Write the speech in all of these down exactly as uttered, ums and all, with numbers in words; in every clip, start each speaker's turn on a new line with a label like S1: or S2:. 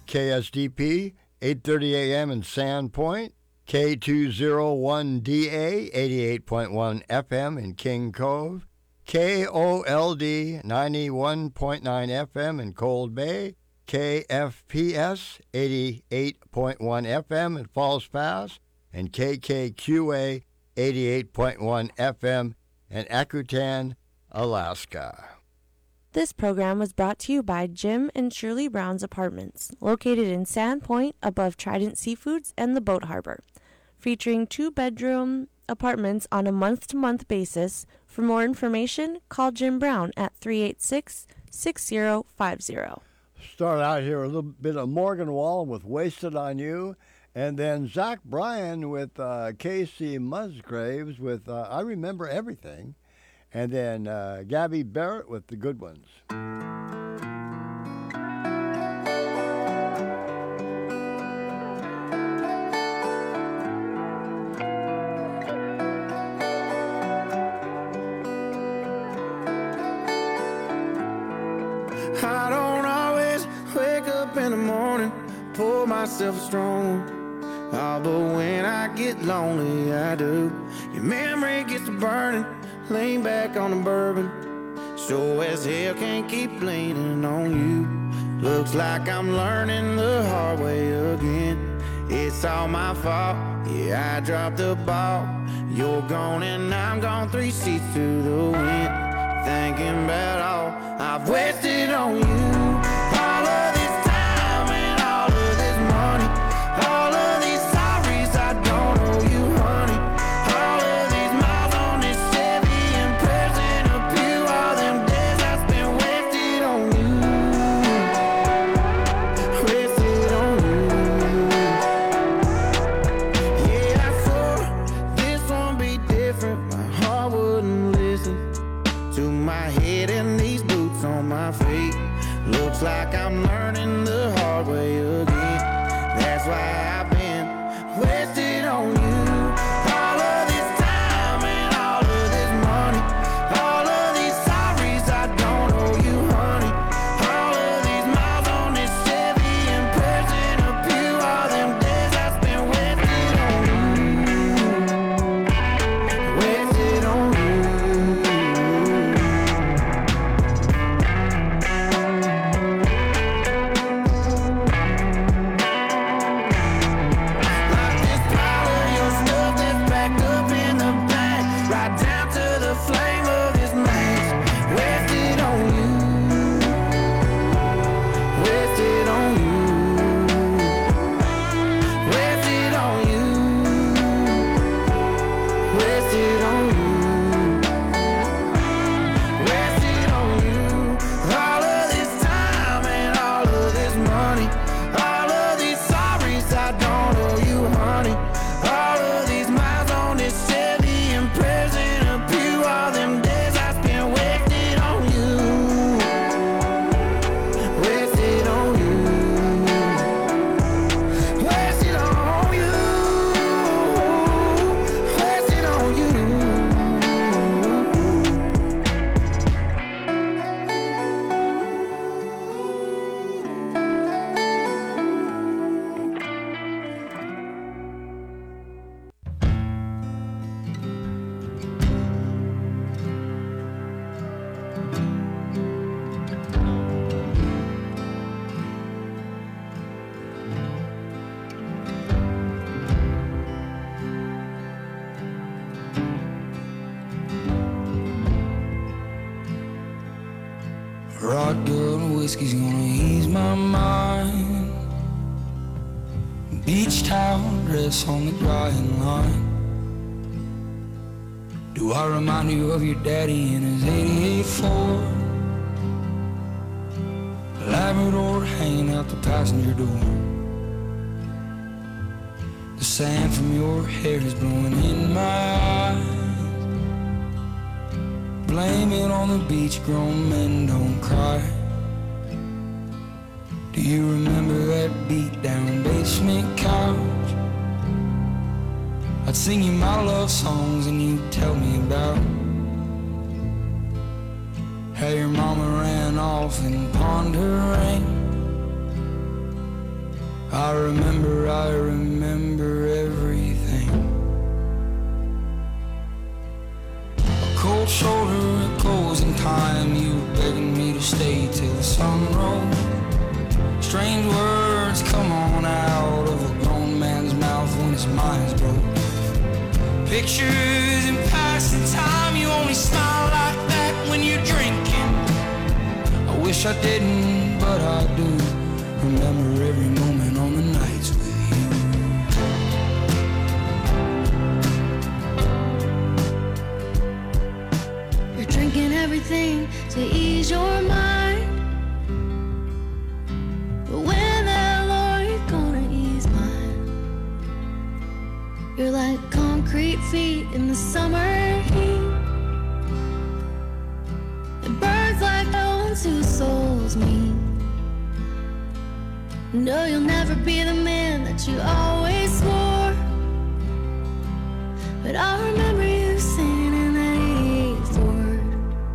S1: K S D P, eight thirty a.m. in Sandpoint, K two oh one D A, eighty-eight point one F M in King Cove, K O L D, ninety-one point nine F M in Cold Bay, K F P S, eighty-eight point one F M in Falls Pass, and K K Q A, eighty-eight point one F M in Akutan, Alaska.
S2: This program was brought to you by Jim and Shirley Brown's Apartments, located in Sandpoint above Trident Seafoods and the Boat Harbor, featuring two-bedroom apartments on a month-to-month basis. For more information, call Jim Brown at three eight six, six zero five zero.
S1: Start out here a little bit of Morgan Wallen with Wasted on You, and then Zach Bryan with uh, Casey Musgraves with uh, I Remember Everything, and then uh, Gabby Barrett with The Good Ones.
S3: I don't always wake up in the morning, pour myself a strong one. Oh, but when I get lonely, I do. Your memory gets to burning, lean back on the bourbon. Sure as hell can't keep leaning on you. Looks like I'm learning the hard way again. It's all my fault, yeah, I dropped the ball. You're gone and I'm gone, three sheets to the wind. Thinking about all I've wasted on you. All of this time and all of this money. All of these sorries I don't owe you, honey. All of these miles on this Chevy and present a few. All them days I spent wasted on you. Wasted on you. Yeah, I swore this won't be different. My heart wouldn't listen to my head and these boots on my feet. Looks like I'm learning the hard way again. That's why I've been wasted on you. All of this time and all of this money. All of these sorries I don't owe you, honey. All of these miles on this Chevy and present a few. All them days I spent wasted on you. Wasted on you.
S4: Shotgun whiskey's gonna ease my mind. Beach towel dress on the drying line. Do I remind you of your daddy in his eighty-eight Ford? Labrador hanging out the passenger door. The sand from your hair is blowing in my eyes. Blame it on the beach, grown men don't cry. Do you remember that beat down basement couch? I'd sing you my love songs and you'd tell me about how your mama ran off and pawned her ring. I remember, I remember everything. A cold shoulder, a closing time. You were begging me to stay till the sun rose. Strange words come on out of a grown man's mouth when his mind's broke. Pictures in passing time. You only smile like that when you're drinking. I wish I didn't, but I do. Remember every moment on the nights with
S5: you. You're drinking everything to ease your mind, but when that Lord's gonna ease mine? You're like concrete feet in the summer heat, and birds like ones whose souls meet. No, you'll never be the man that you always swore, but I remember you singing that eighth word.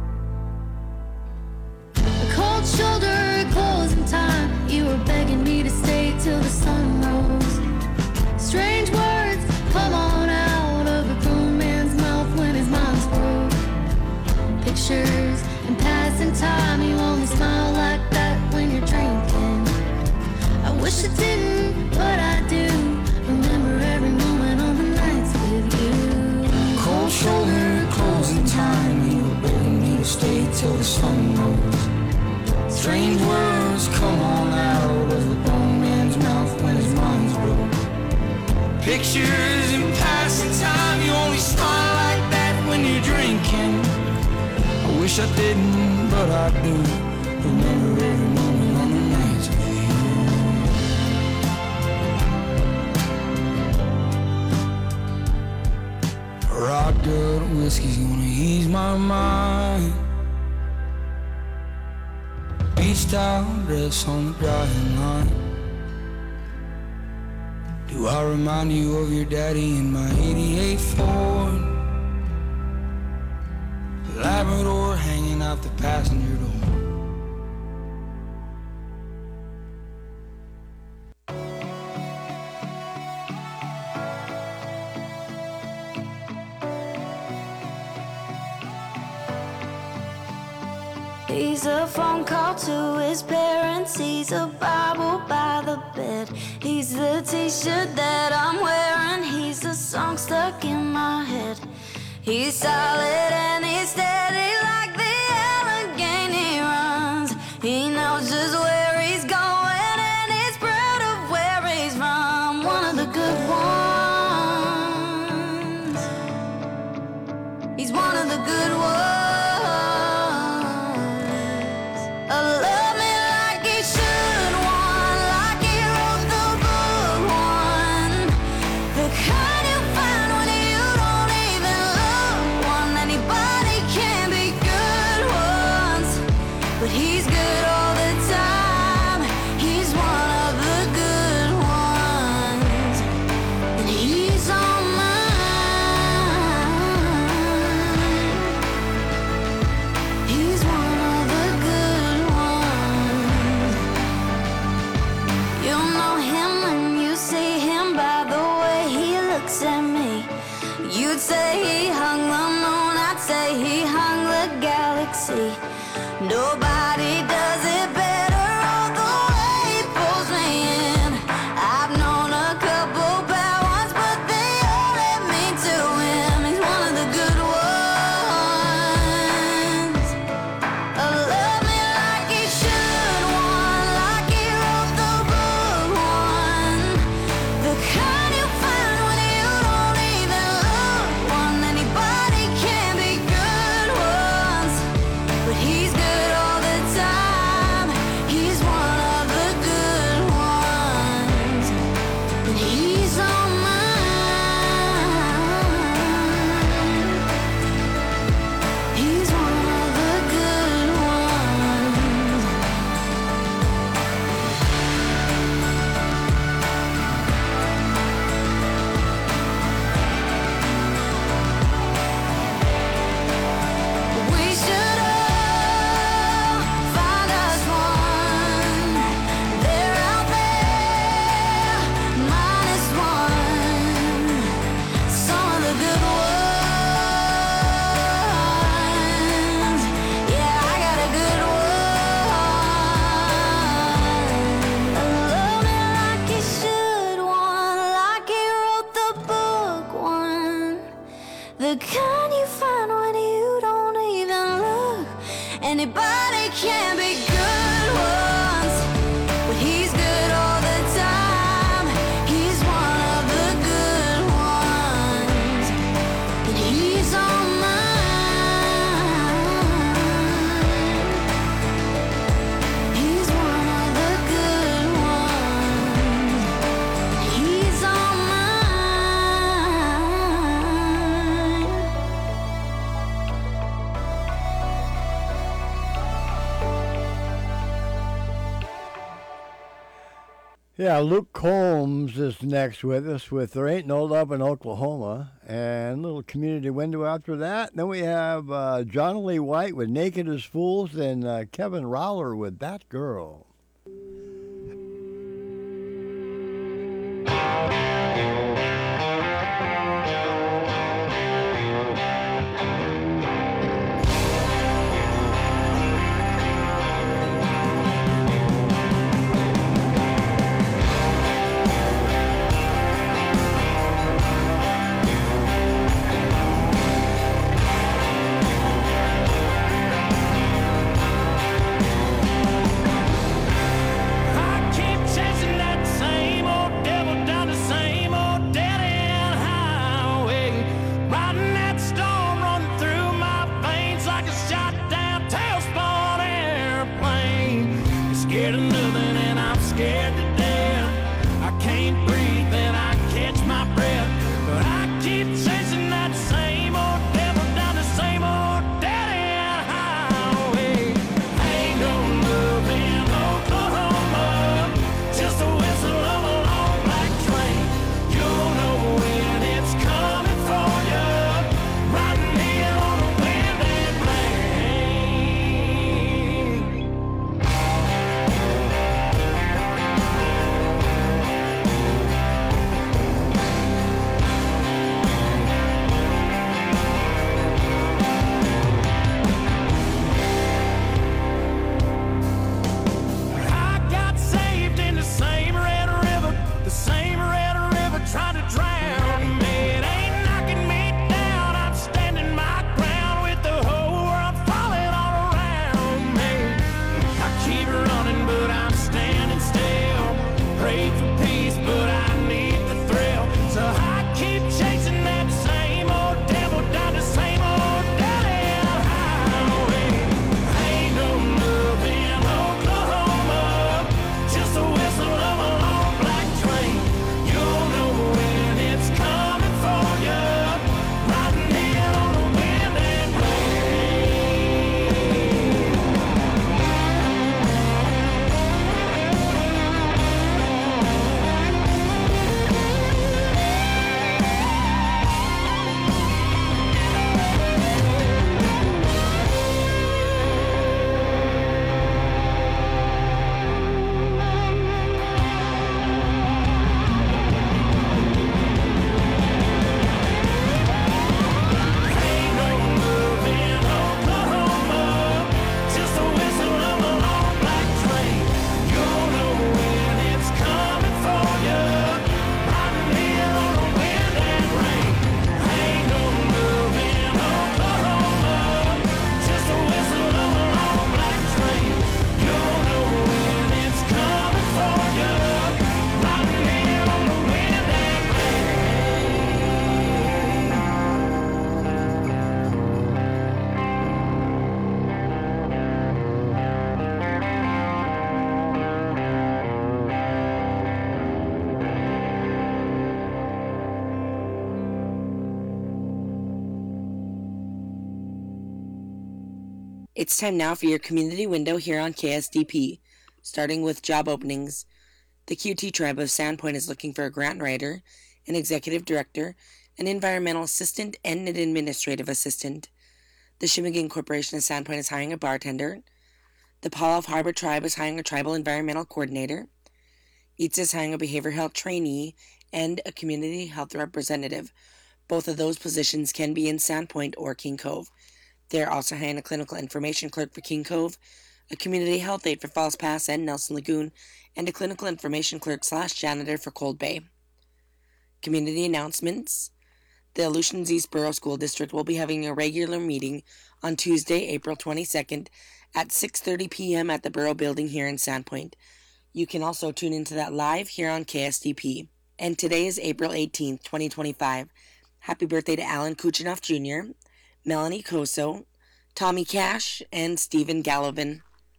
S5: A cold shoulder, closing time. You were begging me to stay till the sun rose. Strange words come on out of a grown man's mouth when his mind's broke. Pictures in passing time. You only smile like that when you're drinking. I wish I didn't, but I do. Remember every moment on the nights with you.
S4: cold shoulder, closing time. You were begging me to stay till the sun rose. Strange words come on out of a grown man's mouth when his mind's broke. Pictures in passing time. You only smile like that when you're drinking. I wish I didn't, but I do. Remember every moment on the nights with you. Rock good whiskey's gonna ease my mind. Beach towel dress on the drying line. Do I remind you of your daddy in my eighty-eight Ford? Labrador hanging out the passenger door.
S6: He's a phone call to his parents. He's a Bible by the bed. He's the t-shirt that I'm wearing. He's a song stuck in my head. He's solid and he's steady like the Allegheny runs. He knows just where he's going and he's proud of where he's from. One of the good ones. He's one of the good ones. Nobody does it better, all the way he pulls me in. I've known a couple bad ones, but they all led me to him. He's one of the good ones. Oh, love me like he should, one like he wrote the book, one. The kind you find when you don't even look, one. Anybody can be good ones, but he's good all the time.
S1: Yeah, Luke Combs is next with us with There Ain't No Love in Oklahoma, and a little community window after that. Then we have uh, John Lee White with Naked as Fools, and uh, Kevin Rowler with That Girl.
S7: It's time now for your community window here on K S D P. Starting with job openings. The Q T Tribe of Sandpoint is looking for a grant writer, an executive director, an environmental assistant, and an administrative assistant. The Shimigan Corporation of Sandpoint is hiring a bartender. The Paloff Harbor Tribe is hiring a tribal environmental coordinator. E T S is hiring a behavioral health trainee and a community health representative. Both of those positions can be in Sandpoint or King Cove. They are also hiring a clinical information clerk for King Cove, a community health aide for Falls Pass and Nelson Lagoon, and a clinical information clerk slash janitor for Cold Bay. Community announcements. The Aleutians East Borough School District will be having a regular meeting on Tuesday, April twenty-second at six thirty p.m. at the Borough Building here in Sandpoint. You can also tune into that live here on K S D P. And today is April eighteenth, twenty twenty-five. Happy birthday to Alan Kuchinoff Junior, Melanie Koso, Tommy Cash, and Stephen Gallivan.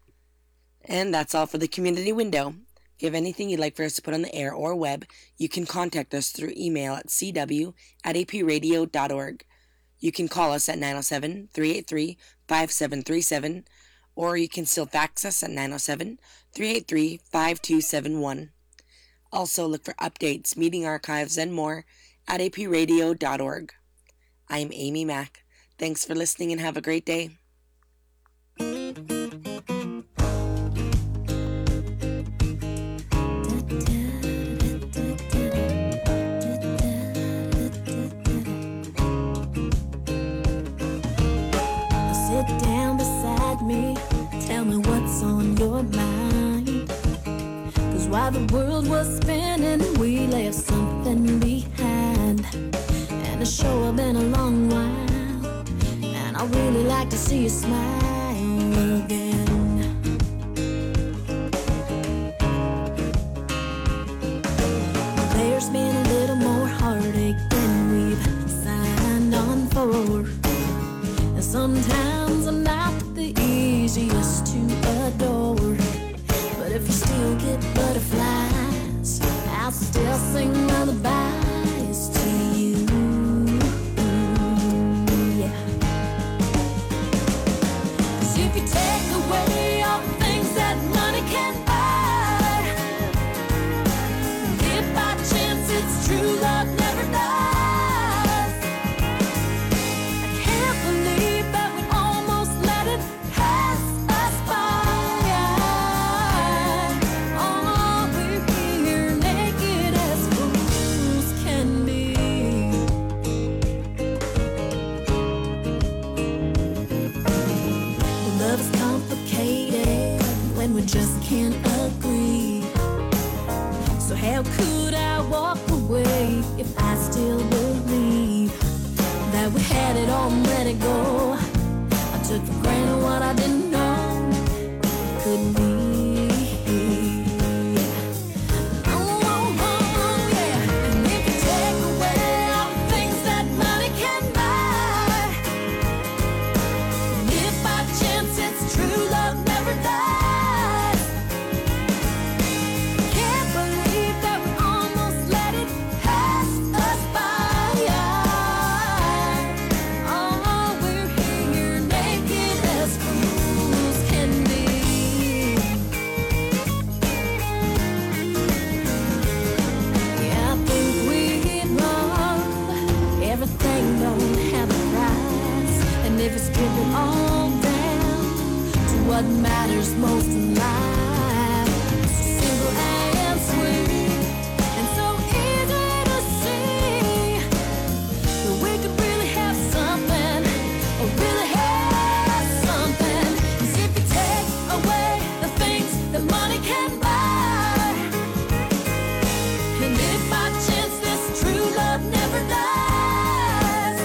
S7: And that's all for the community window. If you have anything you'd like for us to put on the air or web, you can contact us through email at c w at a p radio dot org. You can call us at nine oh seven, three eight three, five seven three seven, or you can still fax us at nine oh seven, three eight three, five two seven one. Also, look for updates, meeting archives, and more at a p radio dot org. I'm Amy Mack. Thanks for listening and have a great day.
S6: Sit down beside me, tell me what's on your mind. 'Cause while the world was spinning, we left something behind. And it's sure been a long while, and I really like to see you smile again. There's been a little more heartache than we've signed on for. And sometimes I'm not the easiest to adore. But if you still get butterflies, I'll still sing lullabies to you. Yeah. 'Cause if you take away all the things that money can buy, if by chance it's true love never dies, I can't believe that we almost let it pass us by. Oh, we're here naked as fools can be. Love is complicated when we just can't agree. So how could I walk away if I still believe that we had it all and let it go? I took for granted what I didn't know could be. Oh, oh, oh, yeah. And if you take away all the things that money can buy, and if by chance it's true love never dies, can't believe that we almost let it pass us by. Oh, we're here naked as fools can be. Yeah, I think we're wrong. Everything don't have a price, and if you strip it all down to what matters most in life, it's so simple and sweet, and so easy to see that we could really have something, or really have something. 'Cause if you take away the things that money can buy, and if by chance this true love never dies,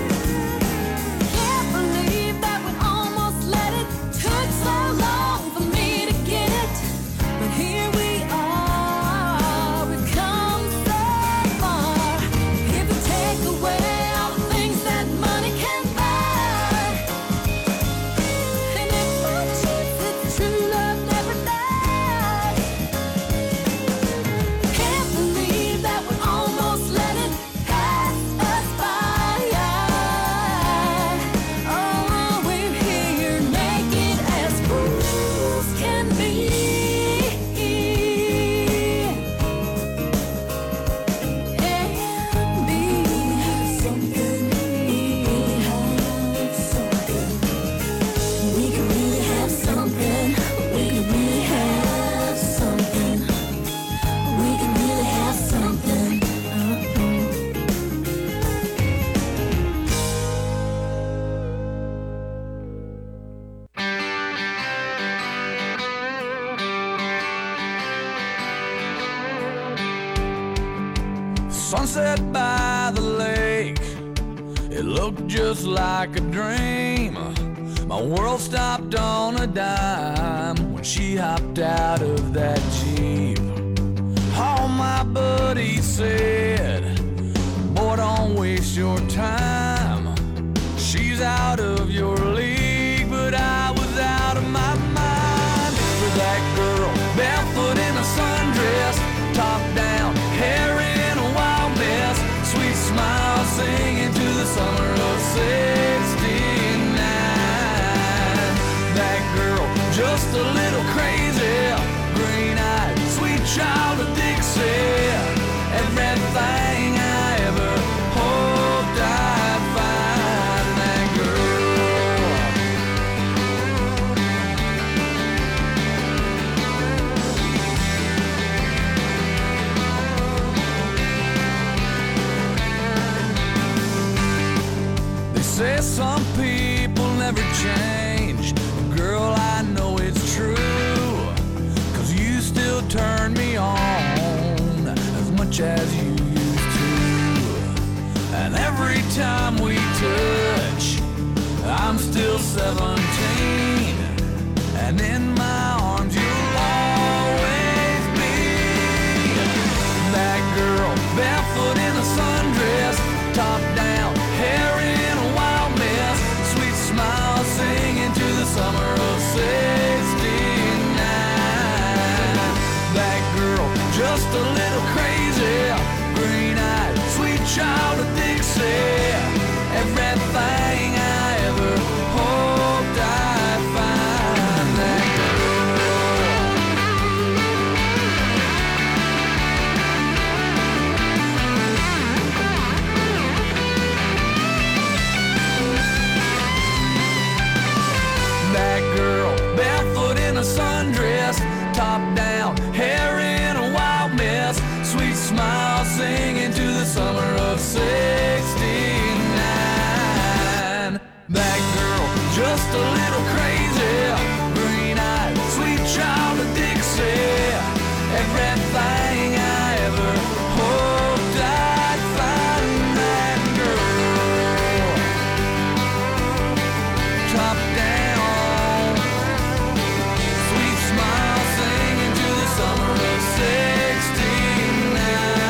S6: can't believe that we almost let it. Took so long for me to get it, but here we are. We've come so far. If we take away all the things that money can buy, and if by chance it's true love never dies, can't believe that we almost let it pass us by. Oh, we're here naked as fools can be. And be something, have something. We can really have something. We can really have something. We can really have something. Uh-huh.
S8: Sunset by the lake, it looked just like a dream. My world stopped on a dime when she hopped out of that Jeep. All my buddies said, boy, don't waste your time. She's out of your league, but I was out of my mind. For that girl, barefoot in a sundress, top down, hair in a wild mess, sweet smile singing to the summer of sixty-nine. That girl, just a little crazy, green-eyed, sweet child of Dixie. say some people never change. Girl, I know it's true, 'cause you still turn me on as much as you used to. And every time we touch, I'm still seventeen, and in my arms you'll always be. That girl, barefoot in a sundress, top down, hair in a wild mess, sweet smile singing to the summer of sixty-nine. That girl, just a little crazy, green-eyed, sweet child of Dixie, everything I ever hoped I'd find. That That girl, barefoot in a sundress, top down, hair in a wild mess, sweet smile singing to the summer of sixty-nine. That girl, just a little crazy, green-eyed, sweet child of Dixie, everything I ever hoped I'd find. That girl, top down, sweet smile singing to the summer of sixty-nine.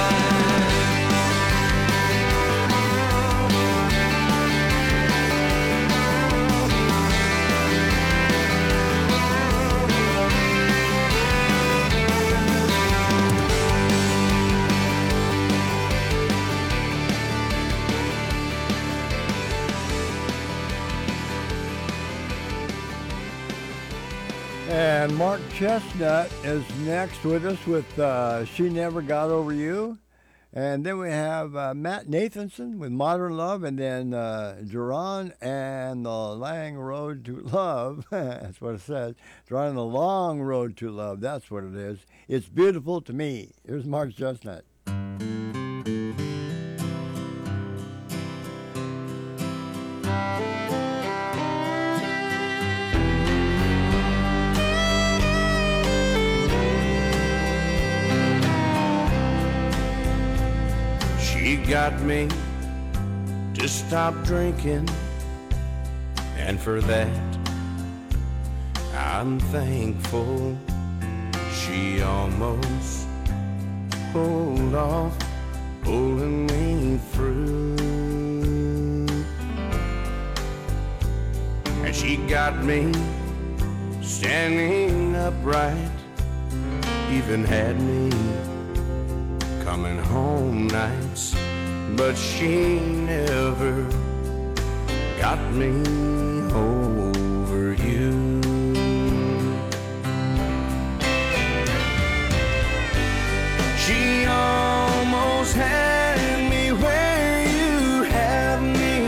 S1: And Mark Chestnut is next with us with uh, She Never Got Over You. And then we have uh, Matt Nathanson with Modern Love, and then uh, Duran and the Long Road to Love. That's what it says. Duran and the Long Road to Love. That's what it is. It's beautiful to me. Here's Mark Chestnut.
S3: She got me to stop drinking, and for that I'm thankful. She almost pulled off, pulling me through. And she got me standing upright, even had me coming home nights, but she never got me over you. She almost had me where you have me.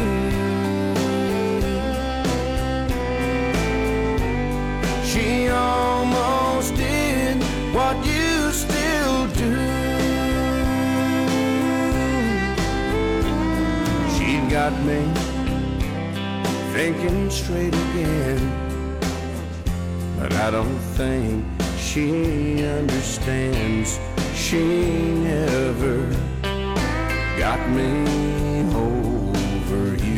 S3: She almost did what you still do. Got me thinking straight again, but I don't think she understands. She never got me over you.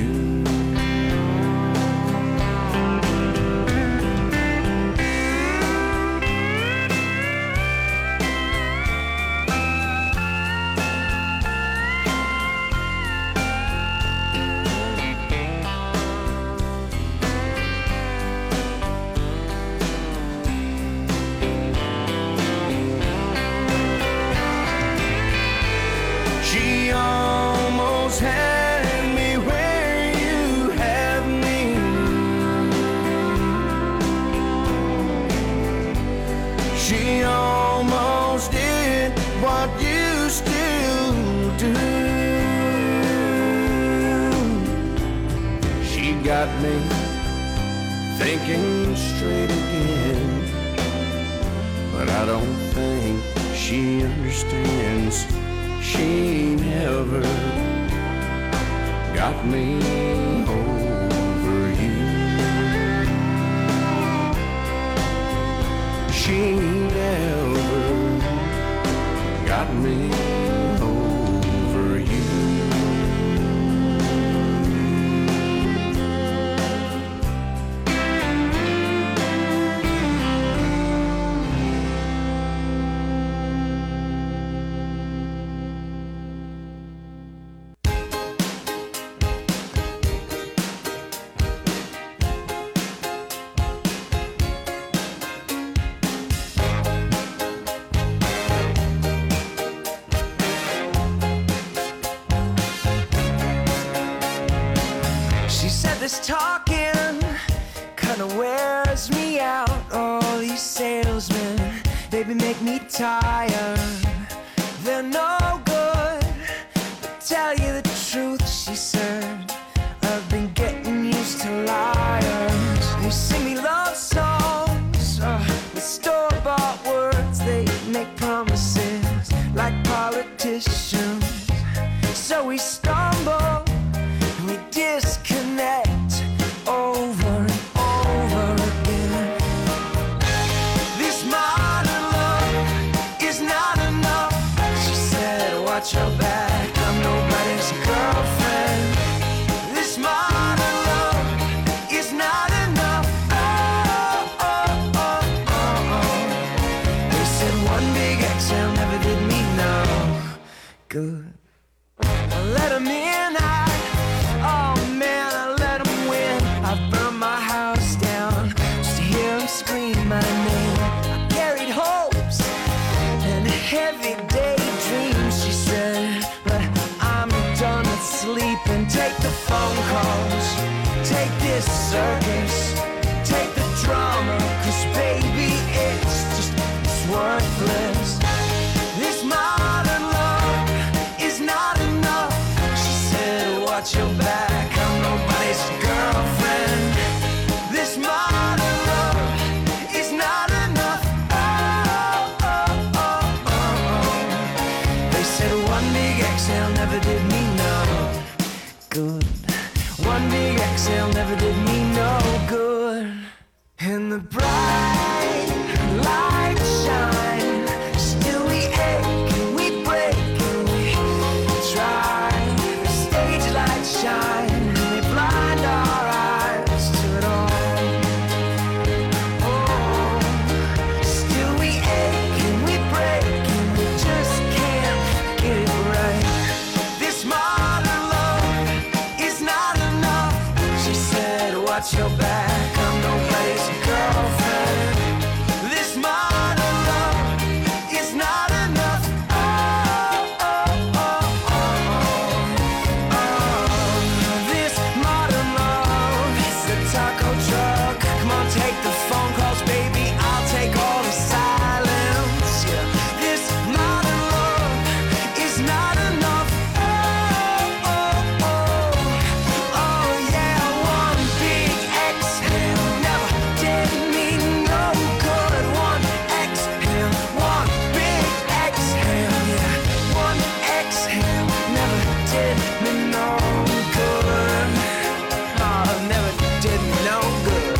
S3: Got me thinking straight again, but I don't think she understands. She never got me home. she never got me over you.
S9: This talking kinda wears me out. All these salesmen, baby, make me tired. They're no good, but tell you the truth, she said, I've been getting used to liars. They sing me love songs uh, with store-bought words. They make promises like politicians. So we stumble and we disconnect over and over again. This modern love is not enough, she said, watch your back, I'm nobody's girlfriend. This modern love is not enough. Oh, oh, oh, oh, oh. They said one big exhale never did me no good. I let 'em in, I, oh man, I let 'em win. I burned my house down just to hear 'em scream my name. I carried hopes and heavy daydreams, she said, but I'm done with sleeping. Take the phone calls, take this circus, take the drama, 'cause baby, it's just, it's worthless. This modern love is not enough, she said, watch your back, I'm nobody's girlfriend. This modern love is not enough. Oh, oh, oh, oh, oh. They said one big exhale never did me no good. One big exhale never did me no good. And the bright lights shine, still we ache and we break and we try. The stage lights shine and they blind our eyes to it all. Oh, still we ache and we break and we just can't get it right. This modern love is not enough, she said, watch your back, I'm nobody's girlfriend. This modern love is not enough. Oh, oh, oh, oh, oh. This modern love is the taco truck. Come on, take the phone calls, baby, I'll take all the silence. Yeah. This modern love is not enough. Oh, oh, oh, oh, yeah. One big exhale never did me no good. One exhale, one big exhale, yeah. One exhale never did me no good. Oh, never did me no good.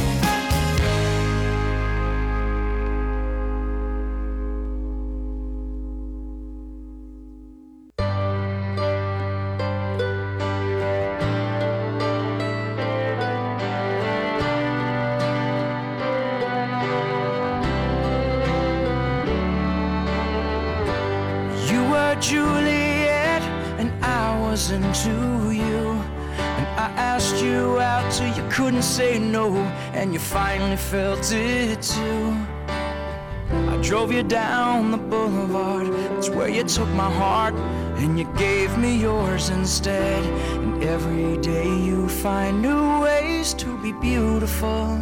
S9: You were Juliet and I was into you, and I asked you out till you couldn't say no, and you finally felt it too. I drove you down the boulevard, that's where you took my heart, and you gave me yours instead. And every day you find new ways to be beautiful.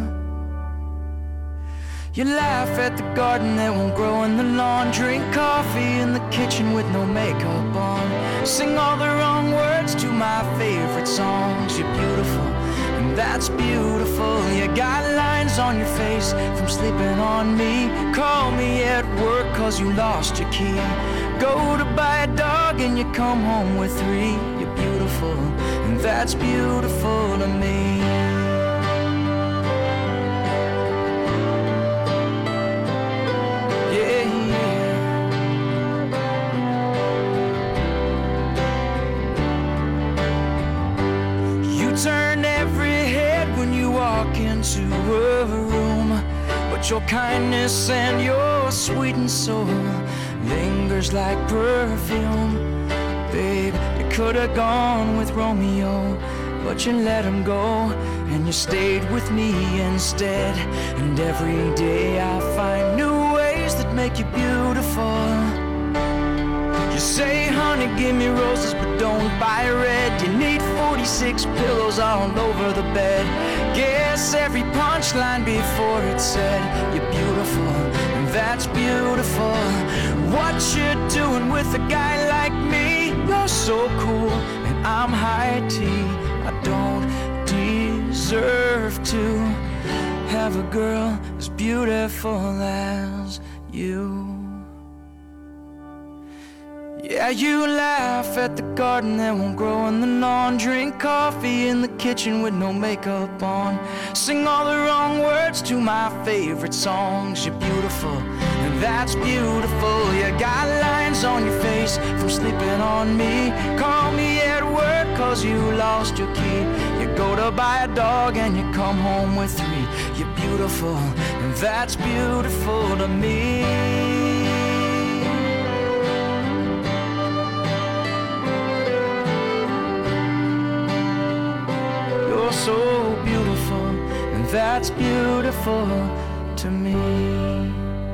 S9: You laugh at the garden that won't grow in the lawn, drink coffee in the kitchen with no makeup on, sing all the wrong words to my favorite songs. You're beautiful, and that's beautiful. You got lines on your face from sleeping on me. Call me at work cause you lost your key. Go to buy a dog and you come home with three. You're beautiful, and that's beautiful to me. But your kindness and your sweetened soul lingers like perfume. Babe, you could have gone with Romeo, but you let him go, and you stayed with me instead. And every day I find new ways that make you beautiful. You say, honey, give me roses, but don't buy red. You need forty-six pillows all over the bed. Guess every punchline before it said, you're beautiful, and that's beautiful. What you're doing with a guy like me, you're so cool, and I'm high tea. I don't deserve to have a girl as beautiful as you. Yeah, you laugh at the garden that won't grow in the lawn. Drink coffee in the kitchen with no makeup on. Sing all the wrong words to my favorite songs. You're beautiful, and that's beautiful. You got lines on your face from sleeping on me. Call me at work cause you lost your key. You go to buy a dog and you come home with three. You're beautiful, and that's beautiful to me. So beautiful, and that's beautiful to me.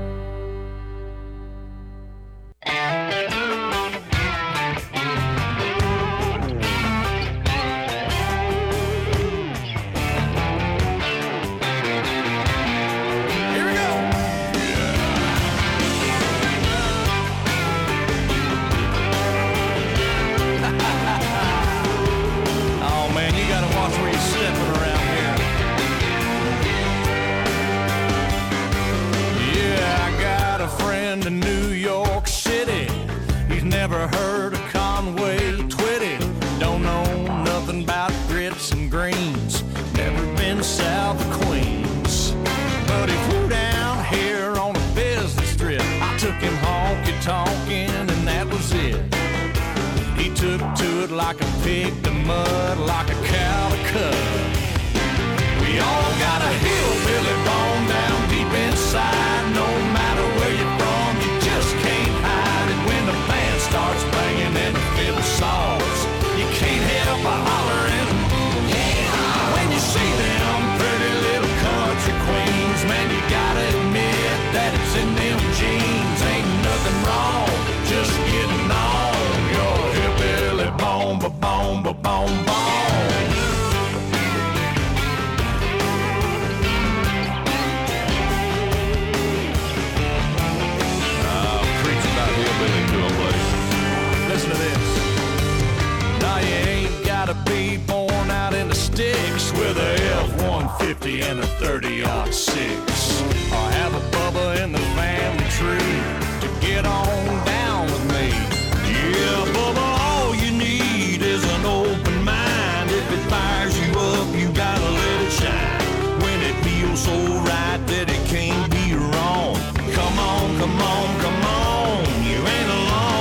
S10: Never heard of Conway Twitty. Don't know nothing about grits and greens. Never been south of Queens. But he flew down here on a business trip. I took him honky-tonkin' and that was it. He took to it like a pig to mud, like a cow to cud. We all got a hillbilly bone down deep inside. No matter where you're from, you just can't hide it. When the band starts banging and the fiddle saws, you can't help but hollering. When you see them pretty little country queens, man, you gotta admit that it's in them jeans. Ain't nothing wrong, just getting on your hillbilly bone, ba bone, ba bone, bone. Listen to this. Now you ain't gotta be born out in the sticks with a F one fifty and a thirty aught six, or have a Bubba in the family tree to get on down with me. Yeah, Bubba, all you need is an open mind. If it fires you up, you gotta let it shine. When it feels so right that it can't be wrong. Come on, come on, come on, you ain't alone.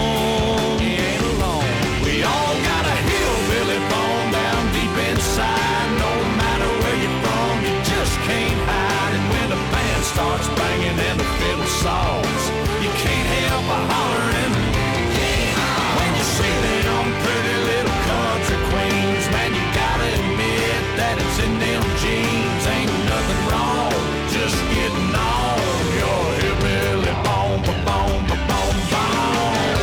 S10: Starts banging and the fiddle saws, you can't help but hollering. When you see them pretty little country queens, man, you gotta admit that it's in them jeans. Ain't nothing wrong, just getting on your hillbilly bone, ba bone, ba bone, bone.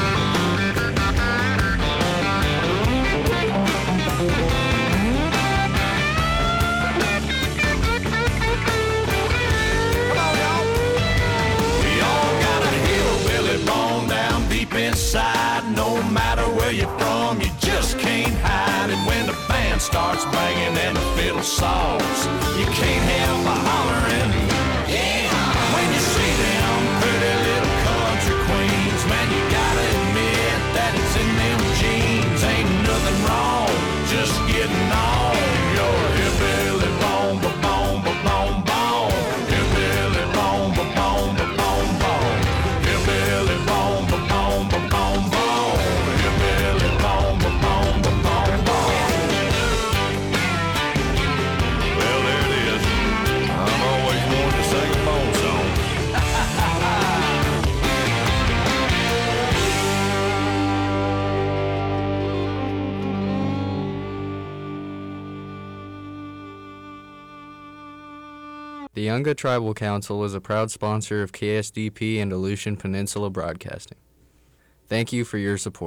S10: Inside, no matter where you're from, you just can't hide it. When the band starts banging and the fiddle saws, you can't help but hollering. Yeah. When you see them pretty little country queens, man, you gotta admit that it's in them jeans. Ain't nothing wrong, just getting on your hillbilly bone, ba bone, ba bone, bone. Hillbilly bone, ba bone, ba bone, bone. Hillbilly bone, ba bone, ba bone, bone. Hillbilly bone, ba bone, ba bone, bone. Well, there it is. I'm always one
S11: Cayuga Tribal Council is a proud sponsor of K S D P and Aleutian Peninsula Broadcasting. Thank you for your support.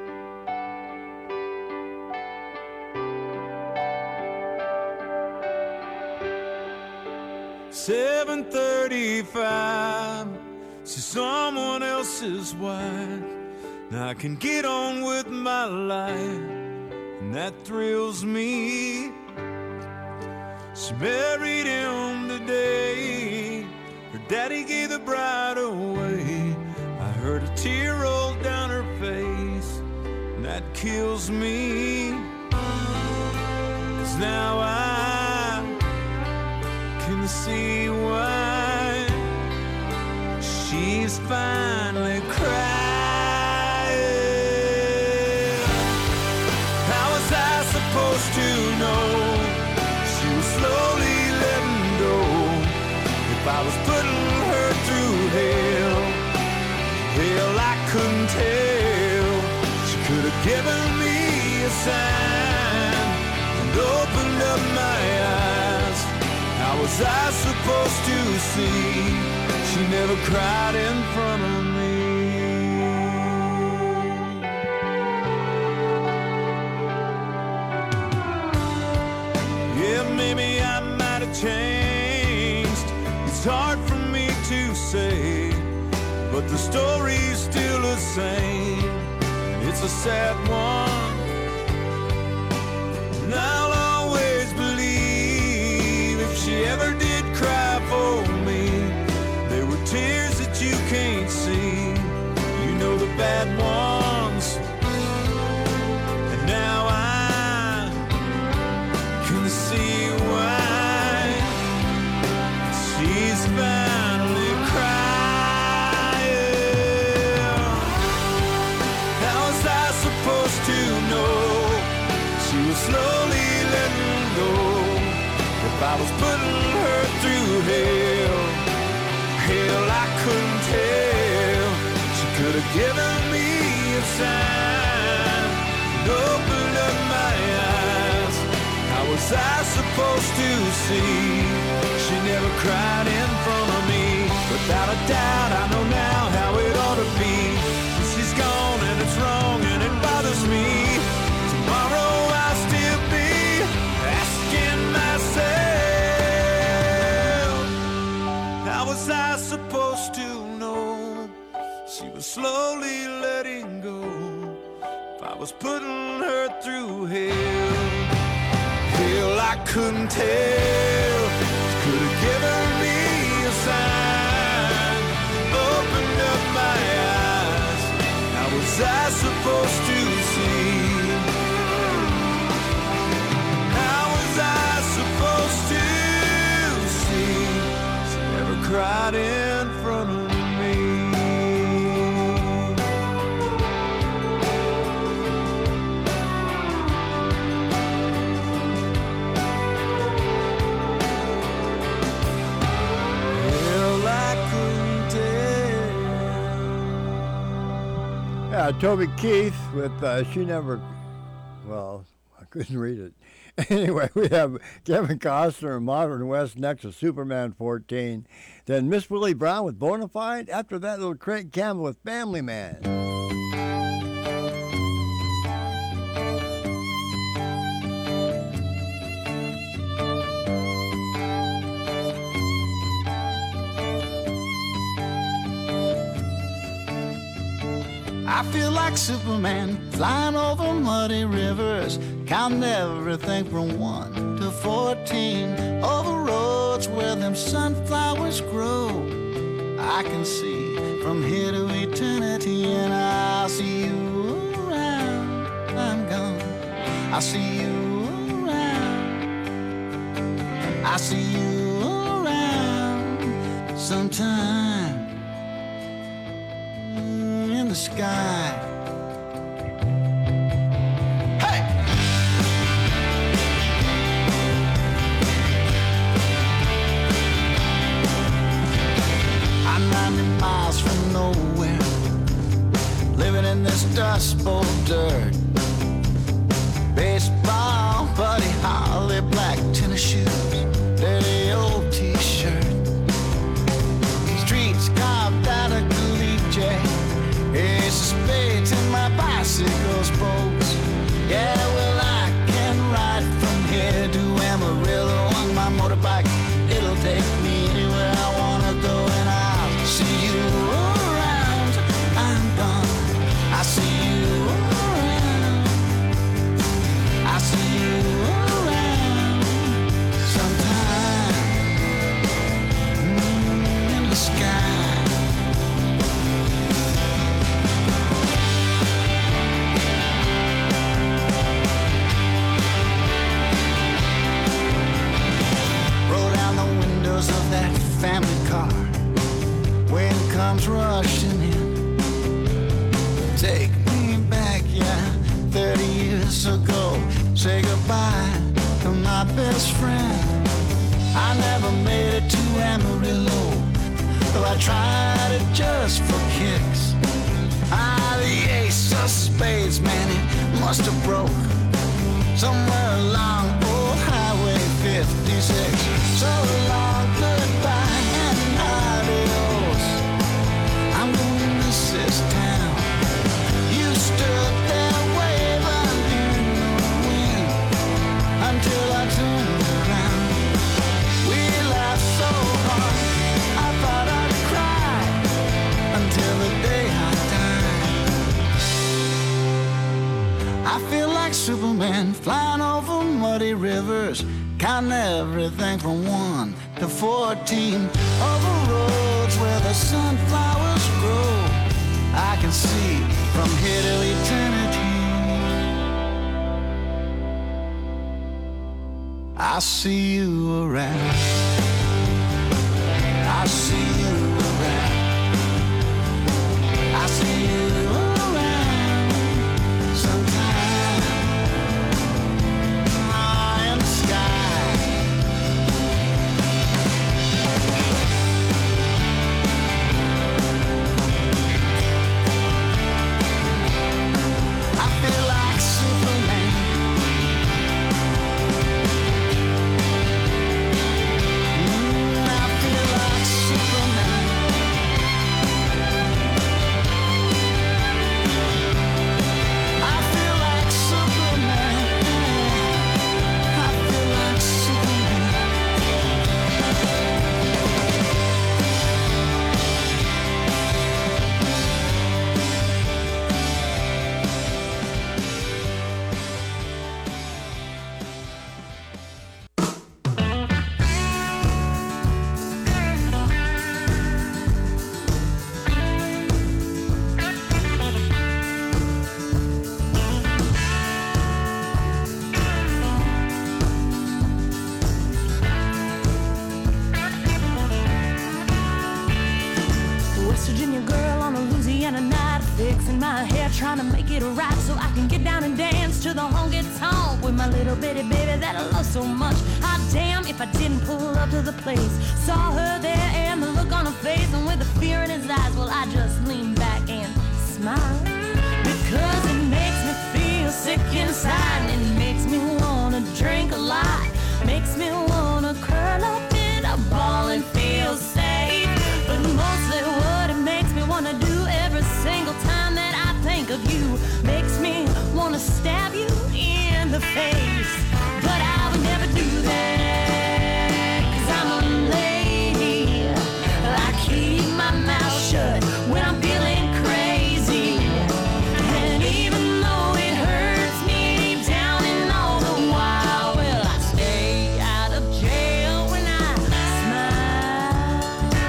S10: seven thirty-five, see someone else's wife. Now I can get on with my life, and that thrills me. She married him today, her daddy gave the bride away. I heard a tear roll down her face, and that kills me. 'Cause now I can see why she's finally crying. How was I supposed to know she was slowly letting go? If I was putting her through hell, hell I couldn't tell. She could have given me a sign and opened up my eyes. How was I supposed to see she never cried in front of me? Yeah, maybe I might have changed. It's hard for me to say, but the story's still the same. It's a sad one, and I'll always believe if she ever did cry for me, there were tears that you can't see. You know, the bad ones. And now I can see why she's finally crying. How was I supposed to know she was slowly letting go? If I was putting her through hell, hell I couldn't tell. She could have given me a sign and opened up my eyes. How was I supposed to see she never cried in front of me? Without a doubt, I know now how it ought to be. She's gone and it's wrong and it bothers me. Tomorrow I'll still be asking myself, how was I supposed to know she was slowly letting go? If I was putting her through hell, hell I couldn't tell. Could have given me a sign, opened up my eyes. How was I supposed to see? How was I supposed to see she never cried in front of me?
S1: Yeah, Toby Keith with uh, She Never, well, I couldn't read it. Anyway, we have Kevin Costner and Modern West next to Superman fourteen. Then Miss Willie Brown with Bonafide. After that, little Craig Campbell with Family Man.
S4: I feel like Superman, flying over muddy rivers, counting everything from one to fourteen. Over roads where them sunflowers grow, I can see from here to eternity, and I'll see you around. I'm gone. I'll see you around. I'll see you around sometime in the sky. Hey! I'm ninety miles from nowhere, living in this dust bowl dirt. Baseball, Buddy Holly, black tennis shoes, dirty old t-shirt. by bicycles, folks. Yeah, well, I can ride from here to Amarillo on my motorbike. It'll take me anywhere I wanna go, and I'll see you around. I'm gone. I see you around. I see you around sometime mm, in the sky. Of that family car, wind comes rushing in. Take me back, yeah, thirty years ago. Say goodbye to my best friend. I never made it to Amarillo, though I tried it just for kicks. Ah, the ace of spades, man, it must have broke somewhere along old Highway fifty-six. So long, goodbye, and adios. I'm gonna miss this town. You stood there waving in the wind until I turned around. We laughed so hard, I thought I'd cry until the day I died. I feel like Superman flying over muddy rivers, counting everything from one to fourteen. Over roads where the sunflowers grow, I can see from here to eternity. I see you around. I see you around. I see you around sometime in the sky. I feel like Superman. Mm, I feel like Superman. I feel like Superman. I feel like Superman.
S12: West Virginia girl on a Louisiana night, fixing my hair, trying to make it right so I can get down and dance to the honky tonk with my little bitty baby that I love so much. Hot damn if I didn't pull up to the place, saw her there and the look on her face, and with the fear in his eyes, well, I just lean back and smile, because it makes me feel sick inside, and it makes me wanna drink a lot, makes me wanna curl up in a ball and feel safe. But mostly what it makes me wanna do every single time that I think of you makes me wanna stab you in the face. But I would never do that, 'cause I'm a lady. I keep my mouth shut when I'm feeling crazy. And even though it hurts me deep down in all the while, well, I stay out of jail when I smile.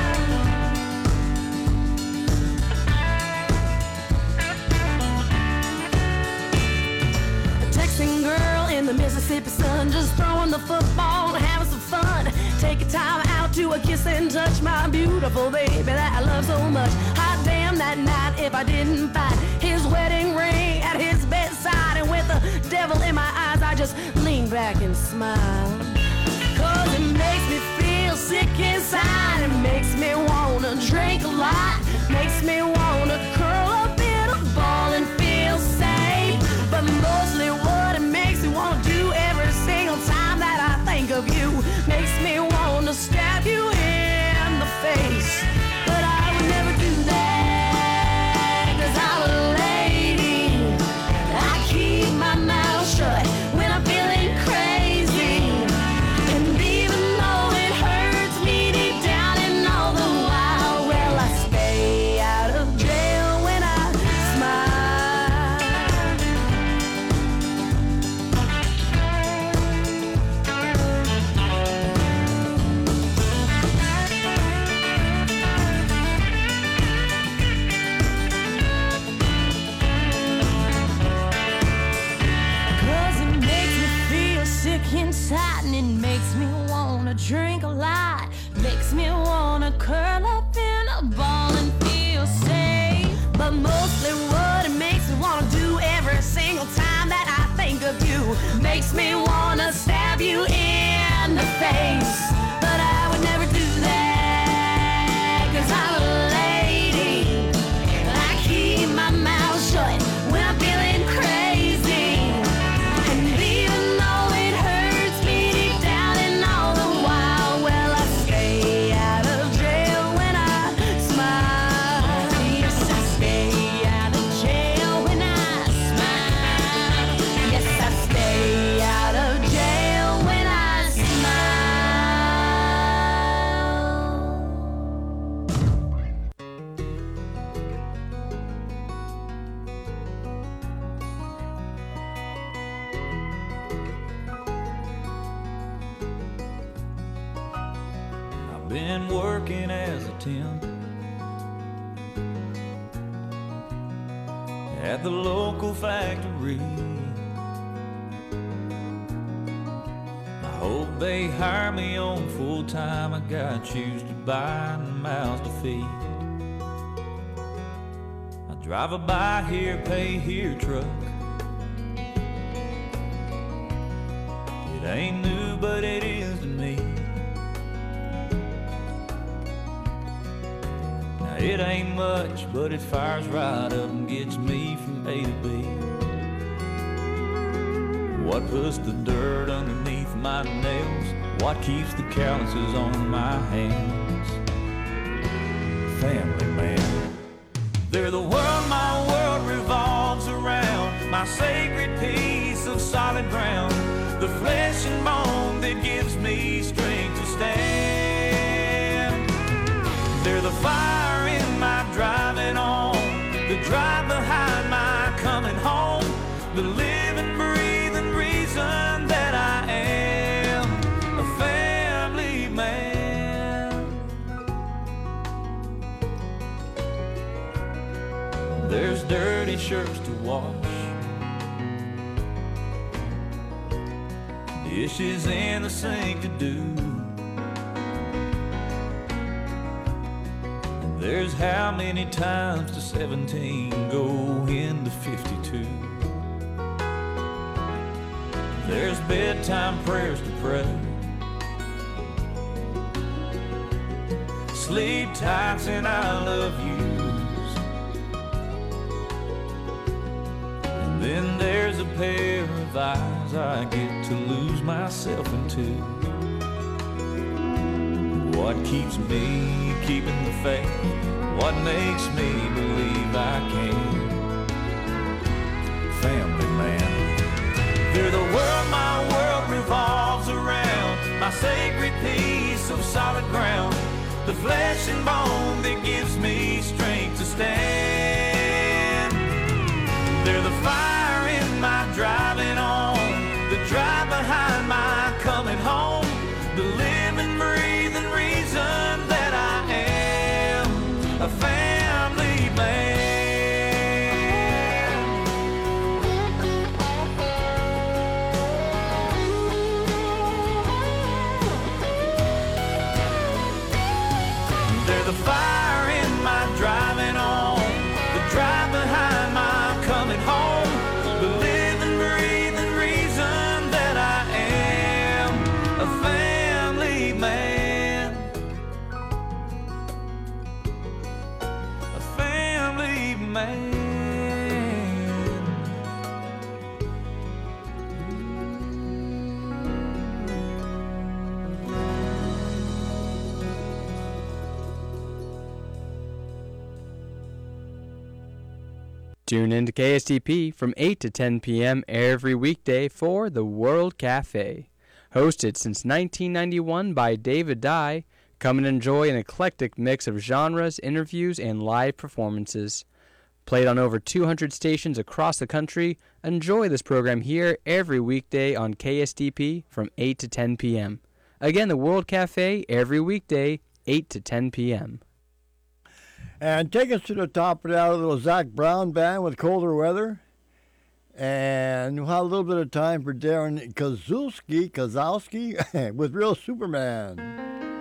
S12: A texting girl in the Mississippi sun, just throwing the football and having some fun. Take a time out to a kiss and touch my beautiful baby that I love so much. Hot damn that night if I didn't find his wedding ring at his bedside, and with the devil in my eyes I just lean back and smile, 'cause it makes me feel sick inside, it makes me wanna drink a lot, makes me wanna curl up in a ball and feel safe. But mostly what it makes me wanna do every single time that I think of you makes me wanna stab you in the face. But I would never do that, 'cause I'm a lady. drink a lot. Makes me wanna curl up in a ball and feel safe. But mostly what it makes me wanna do every single time that I think of you makes me wanna stab you in the face. But I would never do that, 'cause I'm a lady. I keep my mouth shut when I'm feeling crazy. And even though it hurts me deep down and all the while, well, I stay out of jail when I smile. Yes, I stay out of jail when I smile. Yes, I stay out of jail when I smile.
S10: I've been working as a temp at the local factory. I hope they hire me on full time. I got shoes to buy and mouths to feed. I drive a buy here, pay here truck. It ain't new, but it is to me. Now it ain't much, but it fires right up and gets me from A to B. What puts the dirt underneath my nails? What keeps the calluses on my hands? Family man. They're the world my world revolves around, my sacred piece of solid ground, the flesh and bone that gives me strength to stand. They're the fire in my driving on, the drive behind my coming home, the living, breathing reason that I am a family man. There's dirty shirts to wash, dishes in the sink to do. And there's how many times to seventeen go into fifty-two. There's bedtime prayers to pray, sleep tights and I love yous. And then there's a pair of eyes I get to lose myself into. What keeps me keeping the faith? What makes me believe I can? Family man. They're the world my world revolves around, my sacred piece of solid ground, the flesh and bone that gives me strength to stand. They're the fire in my driving on, the drive behind my coming home, the living, breathing reason that I am a family man. They're the fire in my driving on, the drive behind my coming home, the living, breathing reason that I am a family man. A family man.
S13: Tune in to K S T P from eight to ten p.m. every weekday for The World Cafe. Hosted since nineteen ninety-one by David Dye, come and enjoy an eclectic mix of genres, interviews, and live performances. Played on over two hundred stations across the country, enjoy this program here every weekday on K S T P from eight to ten p.m. Again, The World Cafe every weekday, eight to ten p.m.
S1: And take us to the top of the hour, little Zach Brown Band with Colder Weather. And we'll have a little bit of time for Darren Kozlowski, Kozlowski with Real Superman.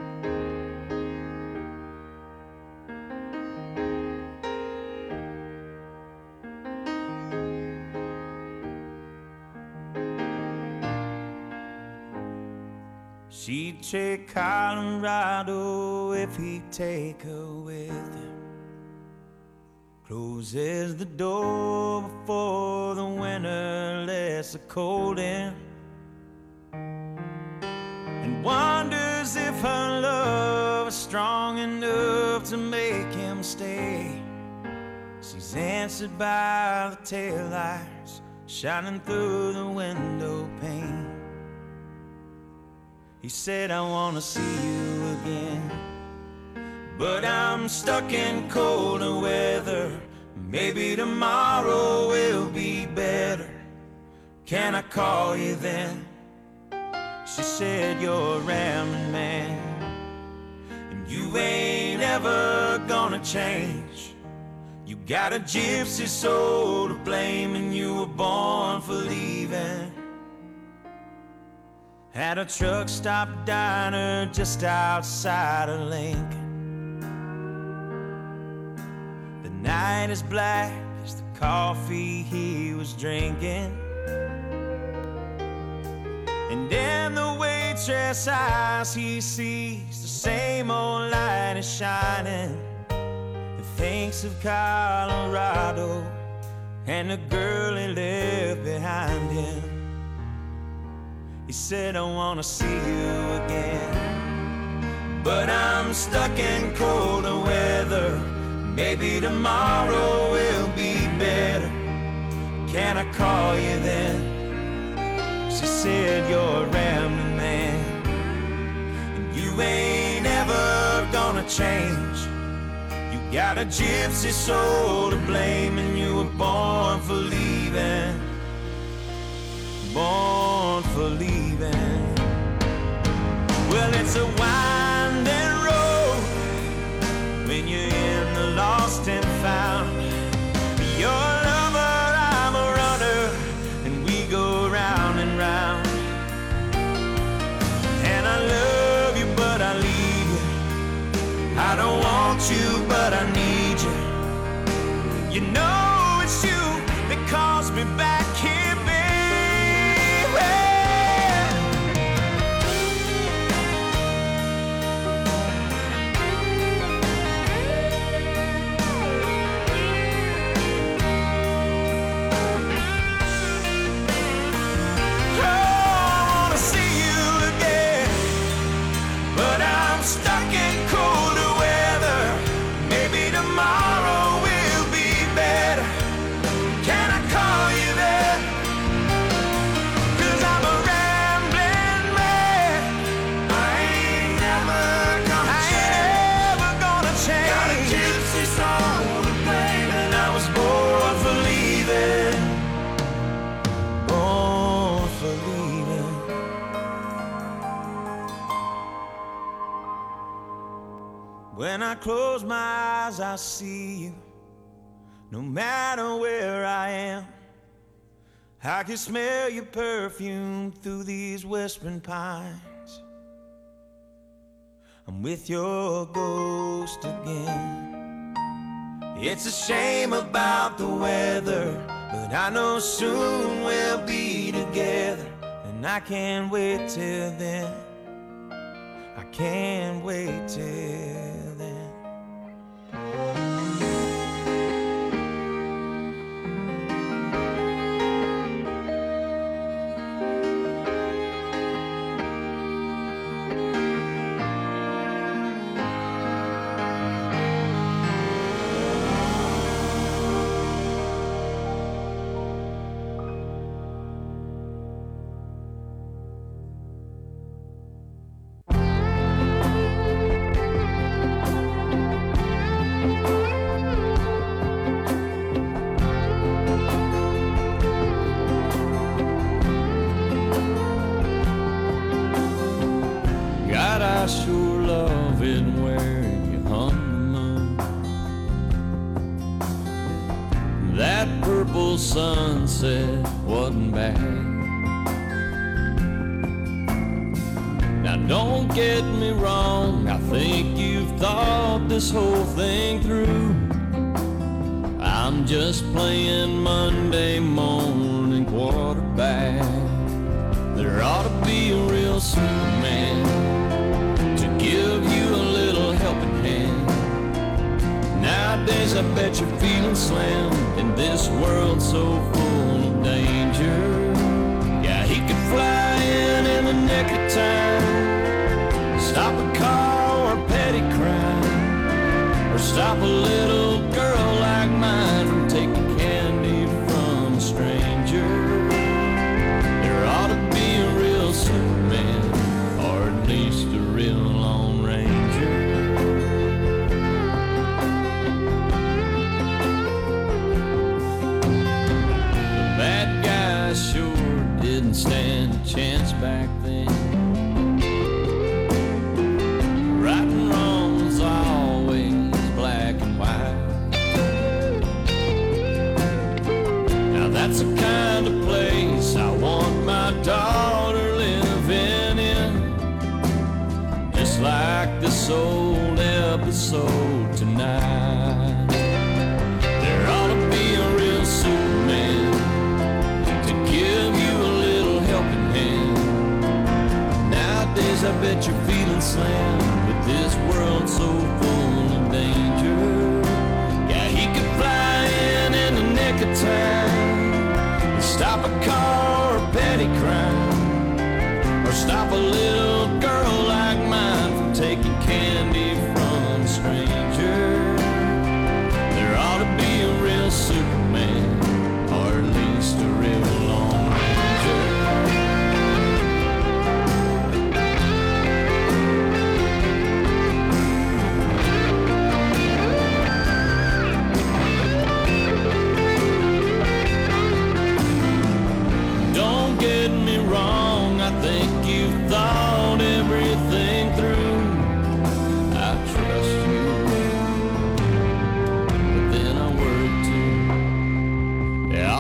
S9: She'd take Colorado if he'd take her with him. Closes the door before the winter lets the cold in, and wonders if her love is strong enough to make him stay. She's answered by the taillights shining through the window pane. He said, I wanna see you again, but I'm stuck in colder weather. Maybe tomorrow will be better. Can I call you then? She said, you're a rambling man, and you ain't ever gonna change. You got a gypsy soul to blame, and you were born for leaving. At a truck stop diner just outside of Lincoln. The night is black as the coffee he was drinking, and in the waitress' eyes he sees the same old light is shining. He thinks of Colorado and the girl he left behind him. He said, I wanna see you again, but I'm stuck in colder weather. Maybe tomorrow will be better. Can I call you then? She said, you're a rambling man, and you ain't ever gonna change. You got a gypsy soul to blame, and you were born for leaving. Born for leaving. Well, it's a winding road when you're in the lost and found. You're a lover, I'm a runner, and we go round and round. And I love you, but I leave you. I don't want you, but I need you. You know it's you that calls me back here. When I close my eyes, I see you. No matter where I am, I can smell your perfume through these whispering pines. I'm with your ghost again. It's a shame about the weather, but I know soon we'll be together. And I can't wait till then. I can't wait till then.
S8: that purple sunset wasn't bad. Now don't get me wrong, I think you've thought this whole thing through. I'm just playing Monday morning quarterback. There ought to be a real Superman to give you a little helping hand. Nowadays I bet you're feeling slammed in this world so full of danger. Yeah, he could fly in in the nick of time, stop a car or petty crime, or stop a little girl like mine from taking candy from a stranger. There ought to be a real Superman, or at least a real Lone Ranger. The bad guys sure didn't stand a chance back then. Right and wrong was always black and white. Now that's the kind of place I want my daughter living in, just like this old episode tonight. There ought to be a real Superman to give you a little helping hand. Nowadays I bet you're feeling slammed with this world so full of danger. Yeah, he could fly in in the nick of time, stop a car or petty crime, or stop a little